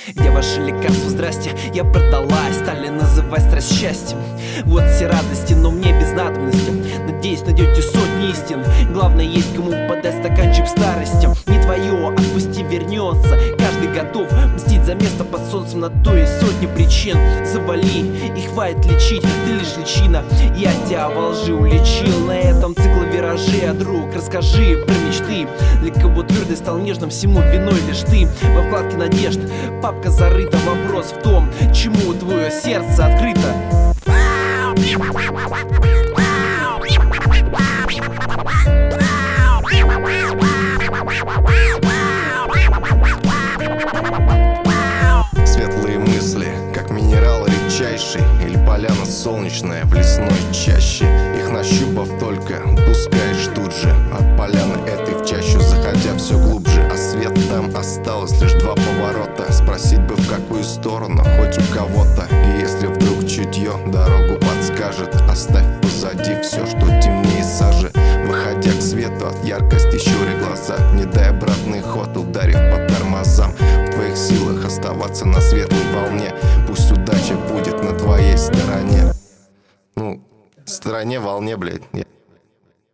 Где ваши лекарства, здрасте, я продалась. Стали называть страсть счастьем. Вот все радости, но мне без надобности. Надеюсь, найдете сотни истин. Главное, есть кому подать стаканчик старости. Не твое, отпусти, вернется. Каждый готов мстить за место под солнцем. На то есть сотни причин. Завали, и хватит лечить, ты лишь личина. Я тебя во лжи уличил. На этом цикл виражей, а друг, расскажи про мечты. Для кого твердый стал нежным, всему виной лишь ты. Во вкладке надежд папка зарыта. Вопрос в том, чему твое сердце открыто. Светлые мысли, как минерал редчайший, или поляна солнечная в лесной чаще. Их нащупав только, пускаешь тут же от поляны этой в чащу, заходя все глубже. А свет там осталось лишь 2 поворота. Спросить бы, в какую сторону, хоть у кого-то. И если вдруг чутье дорогу подскажет, оставь позади все, что темнее сажи. Выходя к свету от яркости, щуря глаза, не дай обратный ход, ударив по тормозам. В твоих силах оставаться на светлой волне. Пусть удача будет на твоей стороне. Ну, стороне, волне, блядь.